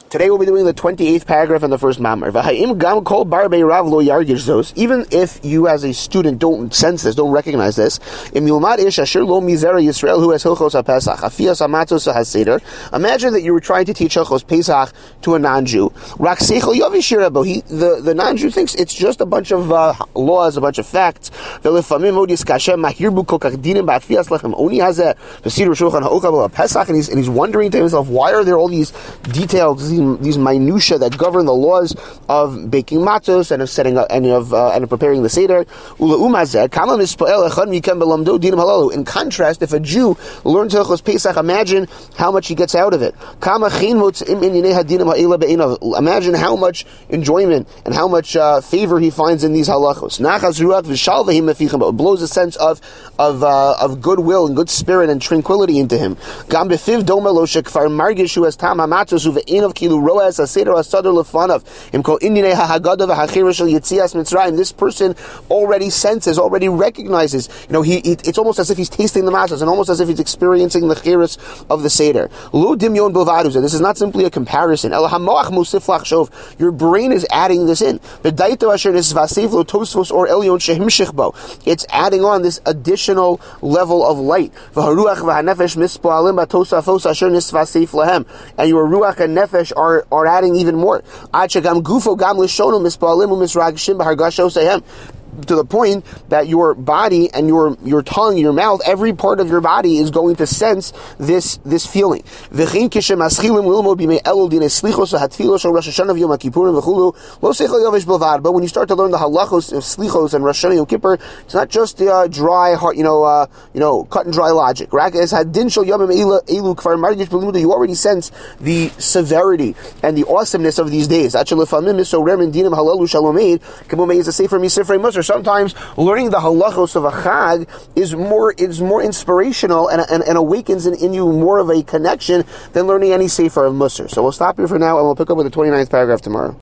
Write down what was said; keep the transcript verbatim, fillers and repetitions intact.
Today we'll be doing the twenty-eighth paragraph in the first mamar. Even if you as a student don't sense this, don't recognize this, imagine that you were trying to teach Hilchos Pesach to a non-Jew. He, the, the non-Jew thinks it's just a bunch of uh, laws, a bunch of facts. And he's, and he's wondering to himself, why are there all these details, these, these minutia that govern the laws of baking matzos and of setting up and of uh, and of preparing the seder? In contrast, if a Jew learns Hilchos Pesach, imagine how much he gets out of it. Imagine how much enjoyment and how much uh, favor he finds in these halachos. It blows a sense of of uh, of goodwill and good spirit and tranquility into him. This person already senses, already recognizes. You know, he, he it's almost as if he's tasting the matzos, and almost as if he's experiencing the chiras of the seder. This is not simply a comparison. Your brain is adding this in. It's adding on this additional level of light. And your ruach and nefesh are, are adding even more. To the point that your body and your your tongue, your mouth, every part of your body is going to sense this this feeling. But when you start to learn the halachos of slichos and Rosh Hashanah Yom Kippur, it's not just uh, dry, you know, uh, you know, cut and dry logic. You already sense the severity and the awesomeness of these days. Sometimes learning the halachos of a chag is more is more inspirational and, and, and awakens in, in you more of a connection than learning any sefer of Musar. So we'll stop here for now and we'll pick up with the twenty-ninth paragraph tomorrow.